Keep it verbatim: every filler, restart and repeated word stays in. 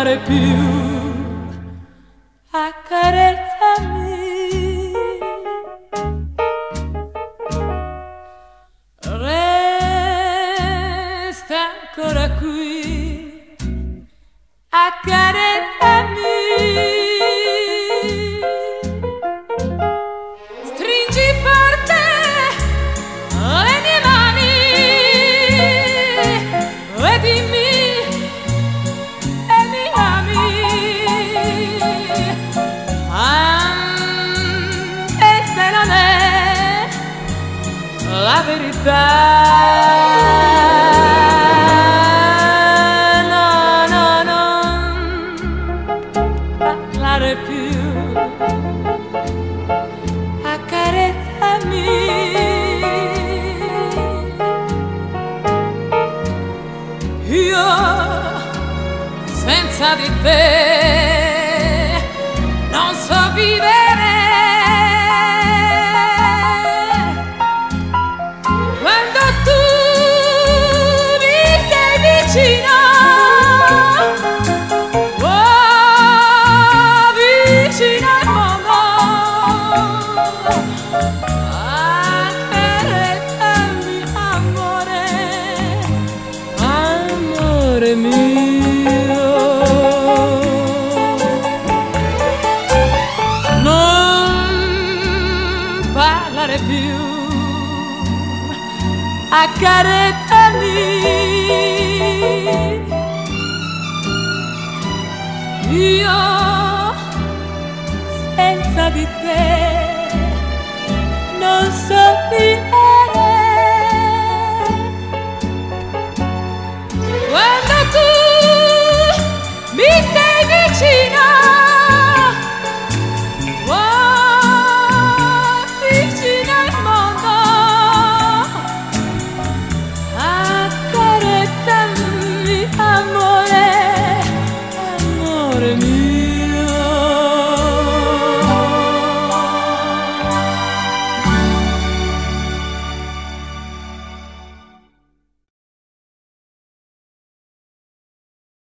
parlare più, accarezzami. Resta ancora qui, accarezzami. Stringi forte le mie mani e dimmi e mi ami, anche se non è la verità. No, no, non parlare più, accarezzami. Io senza di te non so vivere. Quando tu mi sei vicino, oh, vicino al mondo, accarezzami, amore, amore mio. Non parlare più, accarezzami. Io senza di te non so vivere. Quando tu mi sei vicino,